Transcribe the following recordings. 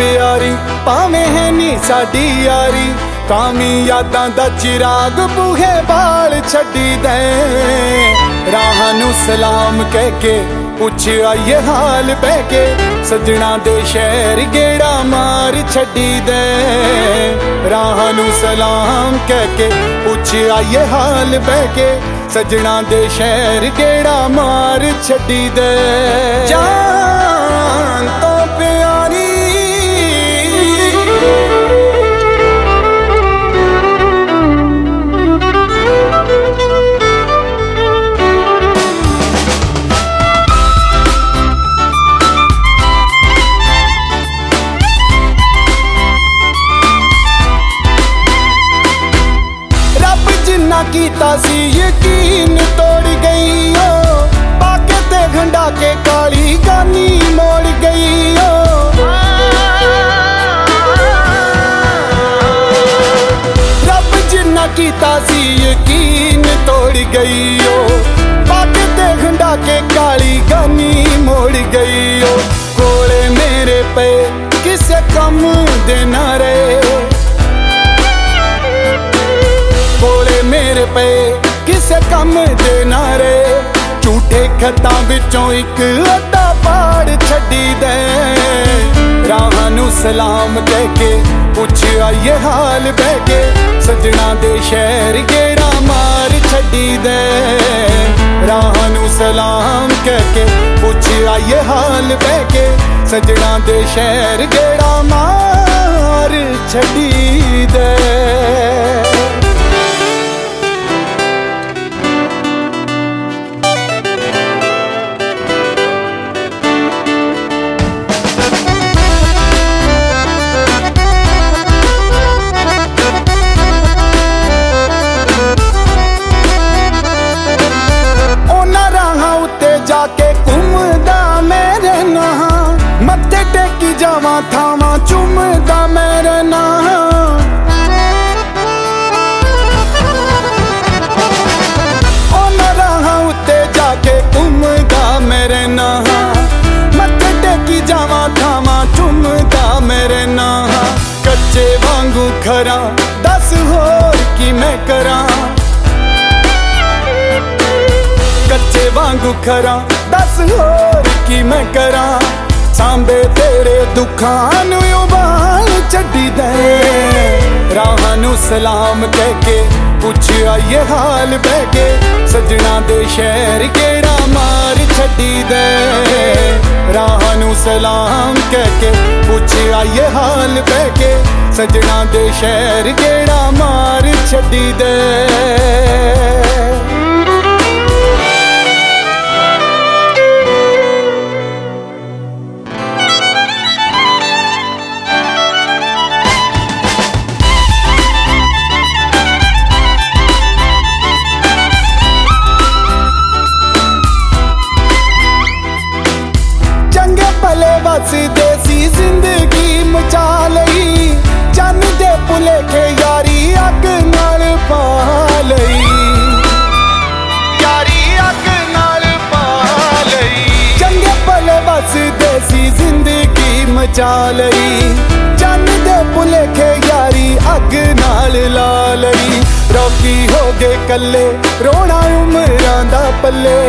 प्यारी भावें है नी साडी यारी, कामी यादां दा चिराग बूहे बाल छड्डी दे। राह नूं सलाम कह के पुछ आइए हाल बह के, सजना दे शहर गेड़ा मार छड्डी दे। राह नूं सलाम कह के पुछ आइए हाल बह के, सजना दे शहर गेड़ा मार छड्डी दे। जान तो प्यारी जिन्ना कीता सी यकीन तोड़ गई हो, पाके ते घंडा के काली गानी मोड़ गई हो। रब जिन्ना कीता सी यकीन तोड़ गई हो, पाके ते घंडा के काली गानी मोड़ गई हो। कोले मेरे पे किसे कम देना रहे, कोले मेरे पे किसे कम देना रे। झूठे खतां विचों इक अद्धा पाड़ छड्डी दे। राह नूं सलाम कह के पुछ आइए हाल बह के, सजना दे शहर गेड़ा मार छड्डी दे। राह नूं सलाम कह के पुछ आइए हाल बह के, सजना दे शहर गेड़ा मार छड्डी दे। जाके घूमदा मेरे नाह, मत्थे टेकी जावां थावां चुमदा मेरे नाह। उन्हां राहां उत्ते जाके घूमदा मेरे नाह, मत्थे टेकी जावां थावां चुमदा मेरे नाह। कच्चे वांगू खरा दस होर की मैं करां, कच्चे वांगू खरा दस होर की मैं करां। सांबे तेरे दुखां नूं उबाल छड्डी दे। राह नूं सलाम कह के पुछ आइए हाल बह के, सजना दे शहर गेड़ा मार छड्डी दे। राह नूं सलाम कह के पुछ आइए हाल बह के, सजना दे शहर गेड़ा मार छड्डी दे। भले वसदे सी जिंदगी मचा लई, चन दे भुलेखे यारी अग नाल पा लई। यारी अग नाल पा लई। चंगे भले वसदे सी जिंदगी मचा लई, चन दे भुलेखे यारी अग नाल ला लई। रोकी हो गए कल्ले रोना उमरां दा पल्ले,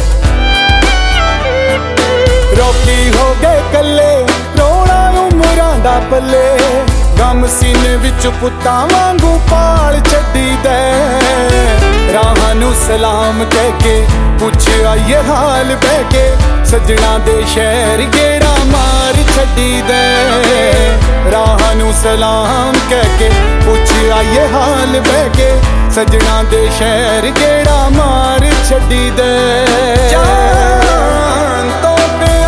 रोकी हो गए कल्ले रोना उमरां दा पल्ले। गम सीने विच पुत्तां वांगू पाल छड्डी दे। राह नूं सलाम कह के पुछ आइए हाल बह के, सजना दे शहर गेड़ा मार छड्डी दे। राह नूं सलाम कह के पुछ आइए हाल बह के, सजना दे शहर गेड़ा मार छड्डी दे। जान तो